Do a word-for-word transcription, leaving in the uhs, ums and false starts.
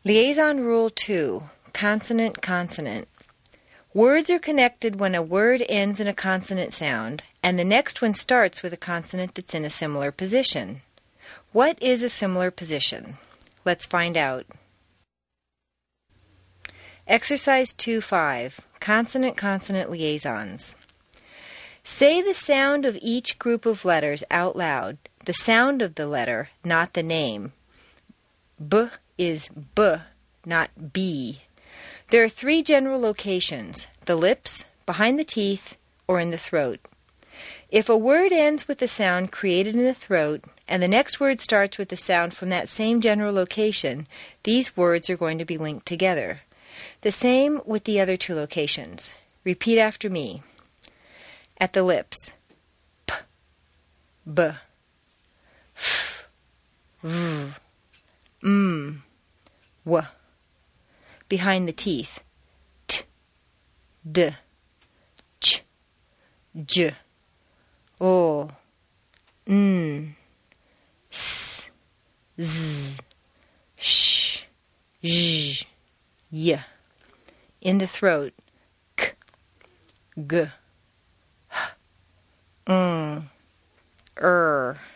Liaison Rule two, Consonant, Consonant. Words are connected when a word ends in a consonant sound, and the next one starts with a consonant that's in a similar position. What is a similar position? Let's find out. Exercise two five, Consonant-Consonant Liaisons. Say the sound of each group of letters out loud, the sound of the letter, not the name. B is B, not B. There are three general locations: the lips, behind the teeth, or in the throat. If a word ends with the sound created in the throat, and the next word starts with the sound from that same general location, these words are going to be linked together. The same with the other two locations. Repeat after me. At the lips, P, B, F, V, M, W. Behind the teeth, T, D, Ch, J, O, N, S, Z, Sh, J, Y. In the throat, K, G, H, Ng, Er.